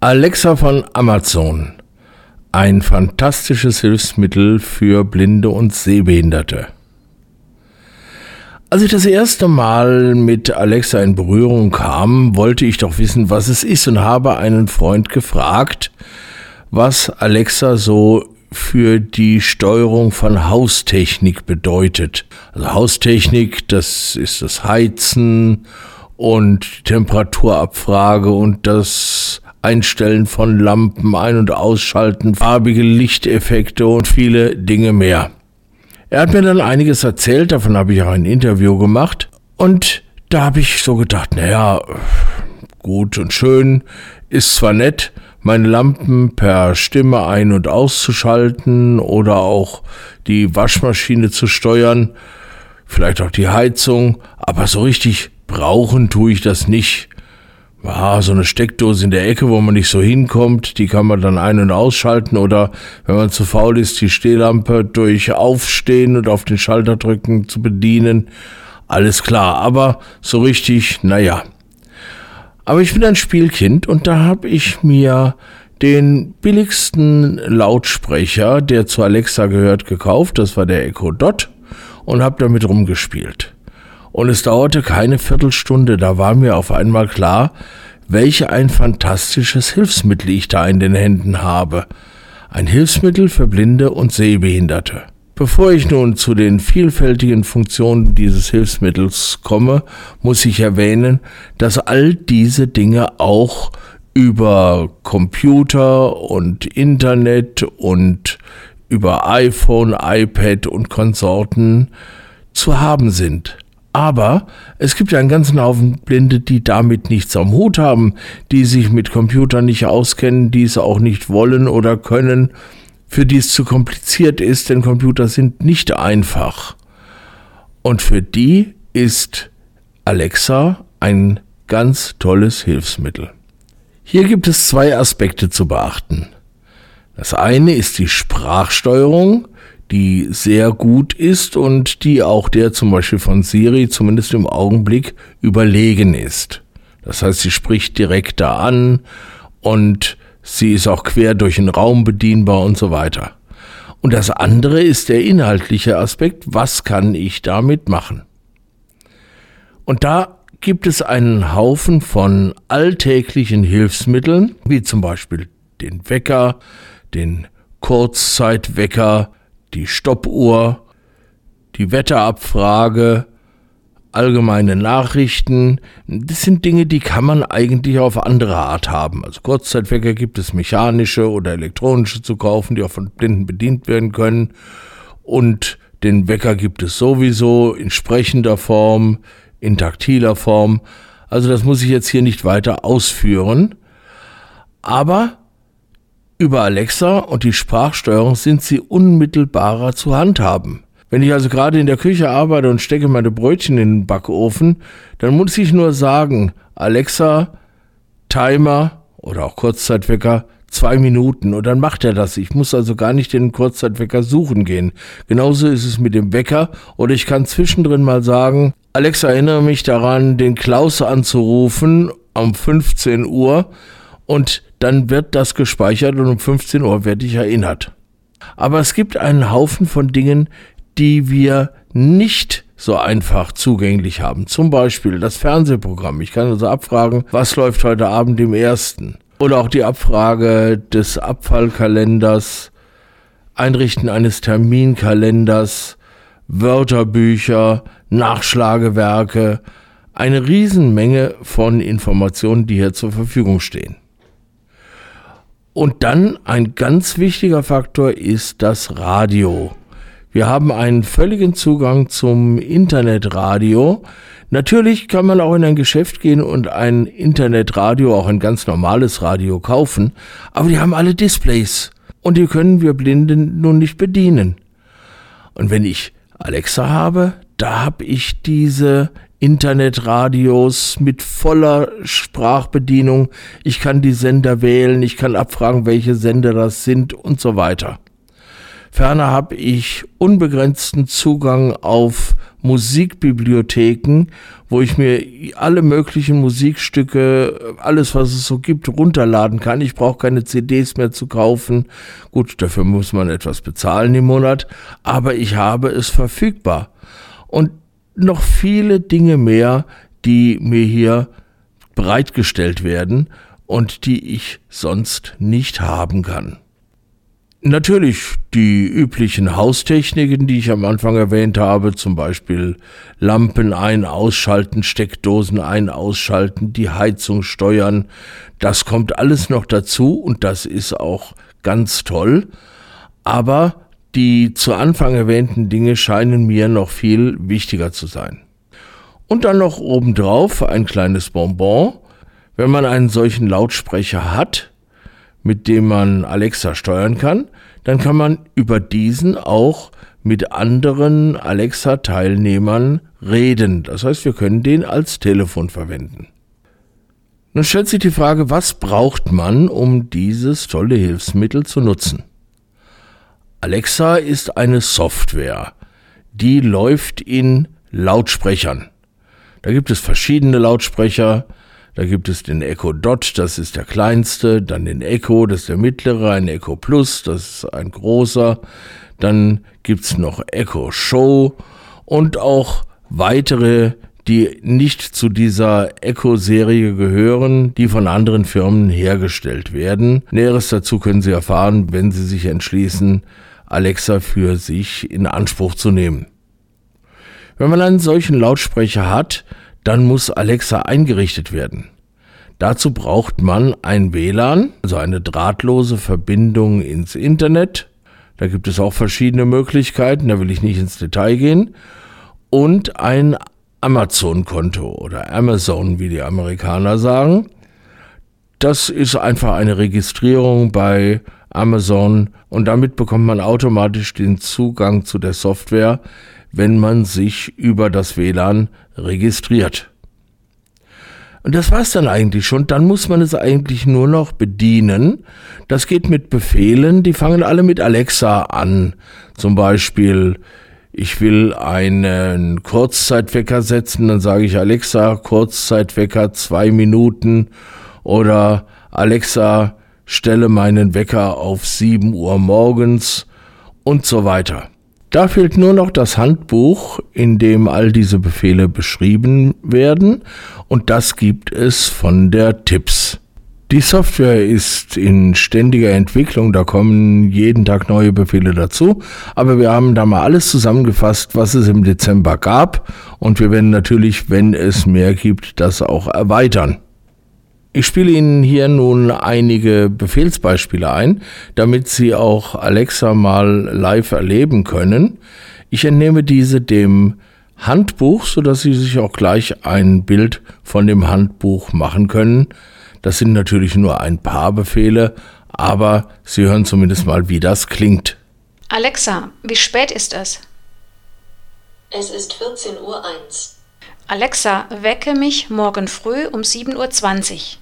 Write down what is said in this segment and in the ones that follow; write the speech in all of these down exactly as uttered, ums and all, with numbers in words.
Alexa von Amazon. Ein fantastisches Hilfsmittel für Blinde und Sehbehinderte. Als ich das erste Mal mit Alexa in Berührung kam, wollte ich doch wissen, was es ist, und habe einen Freund gefragt, was Alexa so für die Steuerung von Haustechnik bedeutet. Also Haustechnik, das ist das Heizen und Temperaturabfrage und das Einstellen von Lampen, Ein- und Ausschalten, farbige Lichteffekte und viele Dinge mehr. Er hat mir dann einiges erzählt, davon habe ich auch ein Interview gemacht, und da habe ich so gedacht, naja, gut und schön, ist zwar nett, meine Lampen per Stimme ein- und auszuschalten oder auch die Waschmaschine zu steuern, vielleicht auch die Heizung, aber so richtig brauchen tue ich das nicht. Ja, so eine Steckdose in der Ecke, wo man nicht so hinkommt, die kann man dann ein- und ausschalten, oder wenn man zu faul ist, die Stehlampe durch Aufstehen und auf den Schalter drücken zu bedienen. Alles klar, aber so richtig, naja. Aber ich bin ein Spielkind, und da habe ich mir den billigsten Lautsprecher, der zu Alexa gehört, gekauft. Das war der Echo Dot, und habe damit rumgespielt. Und es dauerte keine Viertelstunde, da war mir auf einmal klar, welch ein fantastisches Hilfsmittel ich da in den Händen habe. Ein Hilfsmittel für Blinde und Sehbehinderte. Bevor ich nun zu den vielfältigen Funktionen dieses Hilfsmittels komme, muss ich erwähnen, dass all diese Dinge auch über Computer und Internet und über iPhone, iPad und Konsorten zu haben sind. Aber es gibt ja einen ganzen Haufen Blinde, die damit nichts am Hut haben, die sich mit Computern nicht auskennen, die es auch nicht wollen oder können, für die es zu kompliziert ist, denn Computer sind nicht einfach. Und für die ist Alexa ein ganz tolles Hilfsmittel. Hier gibt es zwei Aspekte zu beachten. Das eine ist die Sprachsteuerung, die sehr gut ist und die auch der zum Beispiel von Siri zumindest im Augenblick überlegen ist. Das heißt, sie spricht direkt da an und sie ist auch quer durch den Raum bedienbar und so weiter. Und das andere ist der inhaltliche Aspekt, was kann ich damit machen? Und da gibt es einen Haufen von alltäglichen Hilfsmitteln, wie zum Beispiel den Wecker, den Kurzzeitwecker, die Stoppuhr, die Wetterabfrage, allgemeine Nachrichten. Das sind Dinge, die kann man eigentlich auf andere Art haben. Also Kurzzeitwecker gibt es mechanische oder elektronische zu kaufen, die auch von Blinden bedient werden können. Und den Wecker gibt es sowieso in sprechender Form, in taktiler Form. Also das muss ich jetzt hier nicht weiter ausführen. Aber über Alexa und die Sprachsteuerung sind sie unmittelbarer zu handhaben. Wenn ich also gerade in der Küche arbeite und stecke meine Brötchen in den Backofen, dann muss ich nur sagen, Alexa, Timer oder auch Kurzzeitwecker, zwei Minuten, und dann macht er das. Ich muss also gar nicht den Kurzzeitwecker suchen gehen. Genauso ist es mit dem Wecker, oder ich kann zwischendrin mal sagen, Alexa, erinnere mich daran, den Klaus anzurufen um fünfzehn Uhr, und dann wird das gespeichert und um fünfzehn Uhr werde ich erinnert. Aber es gibt einen Haufen von Dingen, die wir nicht so einfach zugänglich haben. Zum Beispiel das Fernsehprogramm. Ich kann also abfragen, was läuft heute Abend im Ersten? Oder auch die Abfrage des Abfallkalenders, Einrichten eines Terminkalenders, Wörterbücher, Nachschlagewerke. Eine Riesenmenge von Informationen, die hier zur Verfügung stehen. Und dann ein ganz wichtiger Faktor ist das Radio. Wir haben einen völligen Zugang zum Internetradio. Natürlich kann man auch in ein Geschäft gehen und ein Internetradio, auch ein ganz normales Radio kaufen, aber die haben alle Displays und die können wir Blinden nun nicht bedienen. Und wenn ich Alexa habe, da habe ich diese Internetradios mit voller Sprachbedienung. Ich kann die Sender wählen, ich kann abfragen, welche Sender das sind und so weiter. Ferner habe ich unbegrenzten Zugang auf Musikbibliotheken, wo ich mir alle möglichen Musikstücke, alles was es so gibt, runterladen kann. Ich brauche keine C Ds mehr zu kaufen. Gut, dafür muss man etwas bezahlen im Monat, aber ich habe es verfügbar. Und noch viele Dinge mehr, die mir hier bereitgestellt werden und die ich sonst nicht haben kann. Natürlich die üblichen Haustechniken, die ich am Anfang erwähnt habe, zum Beispiel Lampen ein-, ausschalten, Steckdosen ein-, ausschalten, die Heizung steuern, das kommt alles noch dazu und das ist auch ganz toll, aber die zu Anfang erwähnten Dinge scheinen mir noch viel wichtiger zu sein. Und dann noch obendrauf ein kleines Bonbon, wenn man einen solchen Lautsprecher hat, mit dem man Alexa steuern kann, dann kann man über diesen auch mit anderen Alexa-Teilnehmern reden. Das heißt, wir können den als Telefon verwenden. Nun stellt sich die Frage, was braucht man, um dieses tolle Hilfsmittel zu nutzen? Alexa ist eine Software, die läuft in Lautsprechern. Da gibt es verschiedene Lautsprecher. Da gibt es den Echo Dot, das ist der kleinste, dann den Echo, das ist der mittlere, ein Echo Plus, das ist ein großer, dann gibt's noch Echo Show und auch weitere, die nicht zu dieser Echo-Serie gehören, die von anderen Firmen hergestellt werden. Näheres dazu können Sie erfahren, wenn Sie sich entschließen, Alexa für sich in Anspruch zu nehmen. Wenn man einen solchen Lautsprecher hat, dann muss Alexa eingerichtet werden. Dazu braucht man ein W L A N, also eine drahtlose Verbindung ins Internet. Da gibt es auch verschiedene Möglichkeiten, da will ich nicht ins Detail gehen. Und ein Amazon-Konto oder Amazon, wie die Amerikaner sagen. Das ist einfach eine Registrierung bei Amazon und damit bekommt man automatisch den Zugang zu der Software, wenn man sich über das W L A N registriert. Und das war's dann eigentlich schon. Dann muss man es eigentlich nur noch bedienen. Das geht mit Befehlen, die fangen alle mit Alexa an. Zum Beispiel, ich will einen Kurzzeitwecker setzen, dann sage ich Alexa, Kurzzeitwecker zwei Minuten oder Alexa, stelle meinen Wecker auf sieben Uhr morgens und so weiter. Da fehlt nur noch das Handbuch, in dem all diese Befehle beschrieben werden und das gibt es von der Tips. Die Software ist in ständiger Entwicklung, da kommen jeden Tag neue Befehle dazu, aber wir haben da mal alles zusammengefasst, was es im Dezember gab und wir werden natürlich, wenn es mehr gibt, das auch erweitern. Ich spiele Ihnen hier nun einige Befehlsbeispiele ein, damit Sie auch Alexa mal live erleben können. Ich entnehme diese dem Handbuch, sodass Sie sich auch gleich ein Bild von dem Handbuch machen können. Das sind natürlich nur ein paar Befehle, aber Sie hören zumindest mal, wie das klingt. Alexa, wie spät ist es? Es ist vierzehn Uhr eins. Alexa, wecke mich morgen früh um sieben Uhr zwanzig.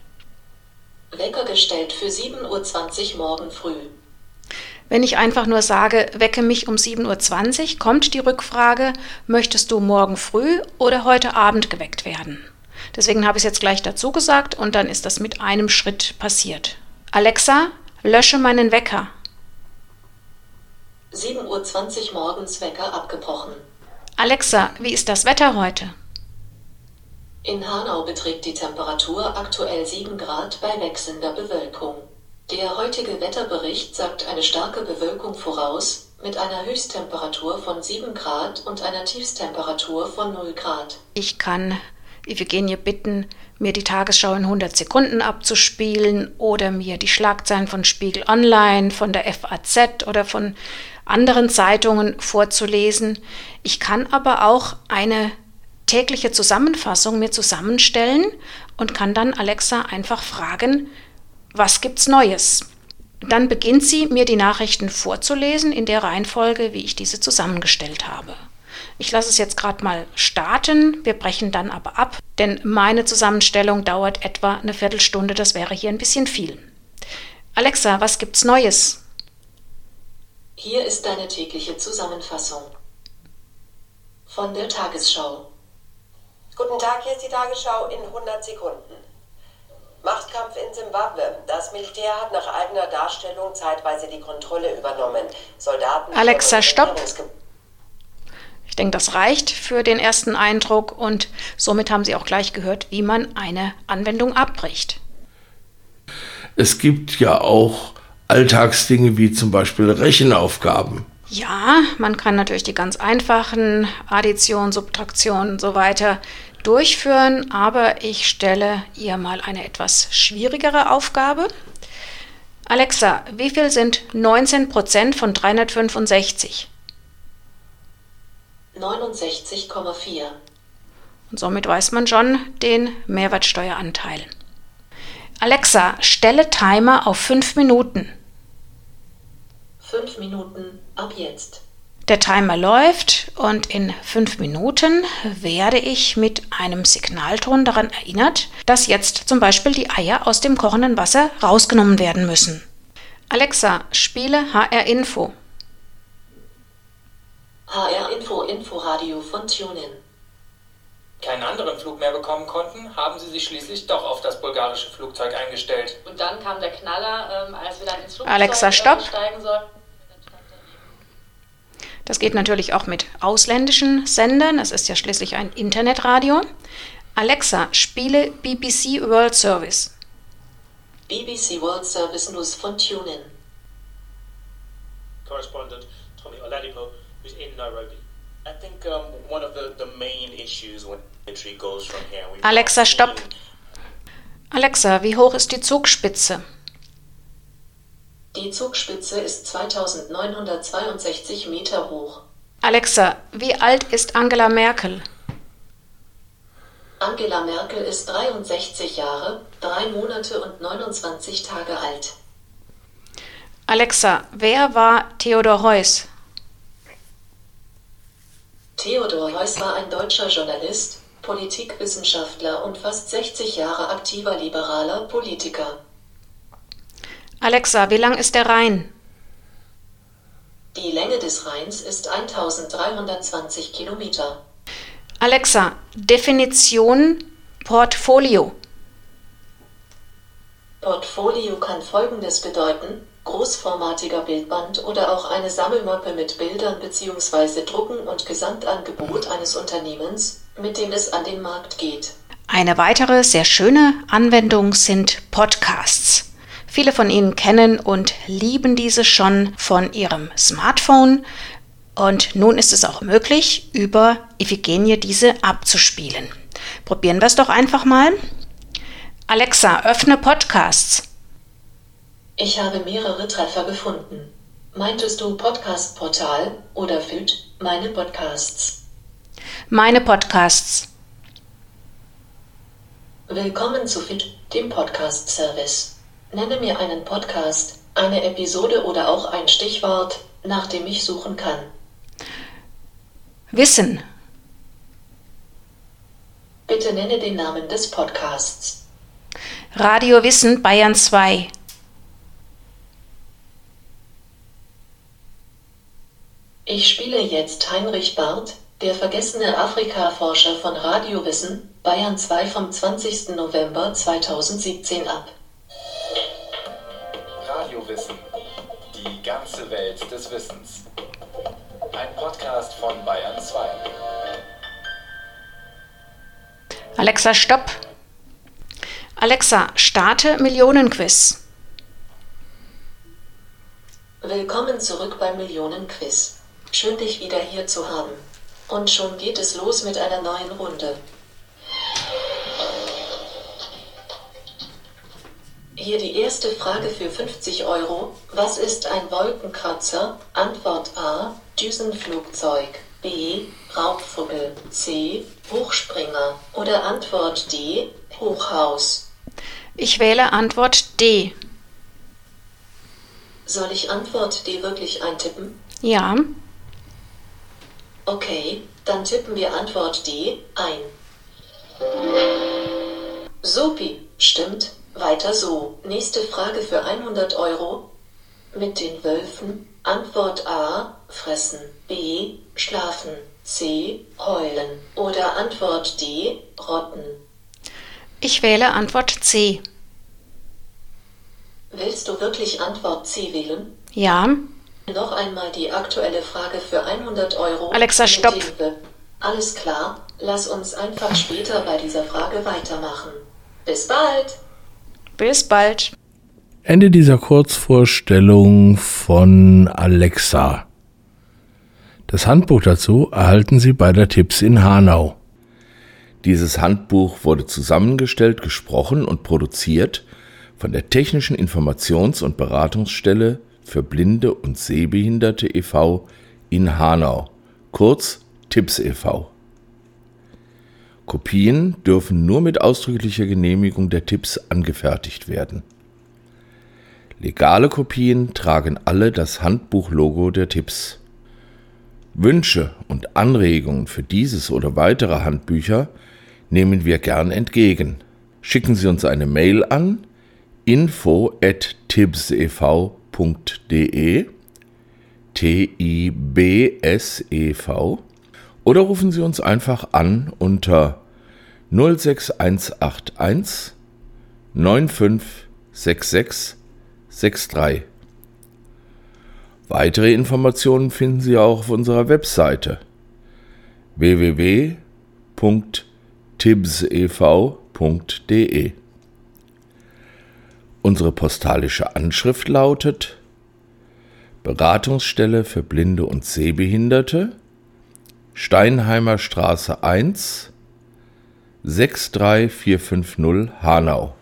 Wecker gestellt für sieben Uhr zwanzig morgen früh. Wenn ich einfach nur sage, wecke mich um sieben Uhr zwanzig, kommt die Rückfrage, möchtest du morgen früh oder heute Abend geweckt werden? Deswegen habe ich es jetzt gleich dazu gesagt und dann ist das mit einem Schritt passiert. Alexa, lösche meinen Wecker. sieben Uhr zwanzig morgens Wecker abgebrochen. Alexa, wie ist das Wetter heute? In Hanau beträgt die Temperatur aktuell sieben Grad bei wechselnder Bewölkung. Der heutige Wetterbericht sagt eine starke Bewölkung voraus, mit einer Höchsttemperatur von sieben Grad und einer Tiefsttemperatur von null Grad. Ich kann Iphigenie bitten, mir die Tagesschau in hundert Sekunden abzuspielen oder mir die Schlagzeilen von Spiegel Online, von der F A Z oder von anderen Zeitungen vorzulesen. Ich kann aber auch eine tägliche Zusammenfassung mir zusammenstellen und kann dann Alexa einfach fragen, was gibt's Neues? Dann beginnt sie, mir die Nachrichten vorzulesen in der Reihenfolge, wie ich diese zusammengestellt habe. Ich lasse es jetzt gerade mal starten, wir brechen dann aber ab, denn meine Zusammenstellung dauert etwa eine Viertelstunde, das wäre hier ein bisschen viel. Alexa, was gibt's Neues? Hier ist deine tägliche Zusammenfassung. von der Tagesschau. Guten Tag, hier ist die Tagesschau in hundert Sekunden. Machtkampf in Simbabwe. Das Militär hat nach eigener Darstellung zeitweise die Kontrolle übernommen. Soldaten... Alexa, stopp! Ich denke, das reicht für den ersten Eindruck und somit haben Sie auch gleich gehört, wie man eine Anwendung abbricht. Es gibt ja auch Alltagsdinge wie zum Beispiel Rechenaufgaben. Ja, man kann natürlich die ganz einfachen Addition, Subtraktion und so weiter durchführen, aber ich stelle ihr mal eine etwas schwierigere Aufgabe. Alexa, wie viel sind neunzehn Prozent von dreihundertfünfundsechzig? neunundsechzig Komma vier. Und somit weiß man schon den Mehrwertsteueranteil. Alexa, stelle Timer auf fünf Minuten. fünf Minuten ab jetzt. Der Timer läuft und in fünf Minuten werde ich mit einem Signalton daran erinnert, dass jetzt zum Beispiel die Eier aus dem kochenden Wasser rausgenommen werden müssen. Alexa, spiele H R Info. H R Info Inforadio von TuneIn. Keinen anderen Flug mehr bekommen konnten, haben sie sich schließlich doch auf das bulgarische Flugzeug eingestellt. Und dann kam der Knaller, ähm, als wir dann ins Flugzeug Alexa, stopp. steigen sollten. Das geht natürlich auch mit ausländischen Sendern. Es ist ja schließlich ein Internetradio. Alexa, spiele B B C World Service. B B C World Service News von TuneIn. Correspondent Tommy Oladipo, who's in Nairobi. I think um, one of the, the main issues when entry goes from here. we've Alexa, seen- stopp. Alexa, wie hoch ist die Zugspitze? Die Zugspitze ist zweitausendneunhundertzweiundsechzig Meter hoch. Alexa, wie alt ist Angela Merkel? Angela Merkel ist dreiundsechzig Jahre, drei Monate und neunundzwanzig Tage alt. Alexa, wer war Theodor Heuss? Theodor Heuss war ein deutscher Journalist, Politikwissenschaftler und fast sechzig Jahre aktiver liberaler Politiker. Alexa, wie lang ist der Rhein? Die Länge des Rheins ist eintausenddreihundertzwanzig Kilometer. Alexa, Definition Portfolio. Portfolio kann Folgendes bedeuten: großformatiger Bildband oder auch eine Sammelmappe mit Bildern bzw. Drucken und Gesamtangebot eines Unternehmens, mit dem es an den Markt geht. Eine weitere sehr schöne Anwendung sind Podcasts. Viele von Ihnen kennen und lieben diese schon von Ihrem Smartphone. Und nun ist es auch möglich, über Iphigenie diese abzuspielen. Probieren wir es doch einfach mal. Alexa, öffne Podcasts. Ich habe mehrere Treffer gefunden. Meintest du Podcast-Portal oder F I D, meine Podcasts? Meine Podcasts. Willkommen zu F I D, dem Podcast-Service. Nenne mir einen Podcast, eine Episode oder auch ein Stichwort, nach dem ich suchen kann. Wissen. Bitte nenne den Namen des Podcasts. Radio Wissen Bayern zwei. Ich spiele jetzt Heinrich Barth, der vergessene Afrika-Forscher von Radio Wissen, Bayern zwei vom zwanzigsten November zweitausendsiebzehn ab. Radiowissen. Die ganze Welt des Wissens. Ein Podcast von Bayern zwei. Alexa, stopp. Alexa, starte Millionenquiz. Willkommen zurück beim Millionenquiz. Schön, dich wieder hier zu haben. Und schon geht es los mit einer neuen Runde. Hier die erste Frage für fünfzig Euro. Was ist ein Wolkenkratzer? Antwort A. Düsenflugzeug. B. Raubvogel. C. Hochspringer. Oder Antwort D. Hochhaus. Ich wähle Antwort D. Soll ich Antwort D wirklich eintippen? Ja. Okay, dann tippen wir Antwort D ein. Supi, stimmt. Weiter so. Nächste Frage für hundert Euro. Mit den Wölfen. Antwort A. Fressen. B. Schlafen. C. Heulen oder Antwort D. Rotten? Ich wähle Antwort C. Willst du wirklich Antwort C wählen? Ja. Noch einmal die aktuelle Frage für hundert Euro. Alexa, stopp. Hilfe. Alles klar, lass uns einfach später bei dieser Frage weitermachen. Bis bald! Bis bald. Ende dieser Kurzvorstellung von Alexa. Das Handbuch dazu erhalten Sie bei der Tipps in Hanau. Dieses Handbuch wurde zusammengestellt, gesprochen und produziert von der Technischen Informations- und Beratungsstelle für Blinde und Sehbehinderte e V in Hanau, kurz Tipps e V. Kopien dürfen nur mit ausdrücklicher Genehmigung der Tipps angefertigt werden. Legale Kopien tragen alle das Handbuchlogo der Tipps. Wünsche und Anregungen für dieses oder weitere Handbücher nehmen wir gern entgegen. Schicken Sie uns eine Mail an info at tibsev punkt de T I B S E V oder rufen Sie uns einfach an unter null sechs eins acht eins neun fünf sechs sechs sechs drei. Weitere Informationen finden Sie auch auf unserer Webseite w w w punkt tibsev punkt de. Unsere postalische Anschrift lautet Beratungsstelle für Blinde und Sehbehinderte, Steinheimer Straße eins, sechs drei vier fünf null Hanau.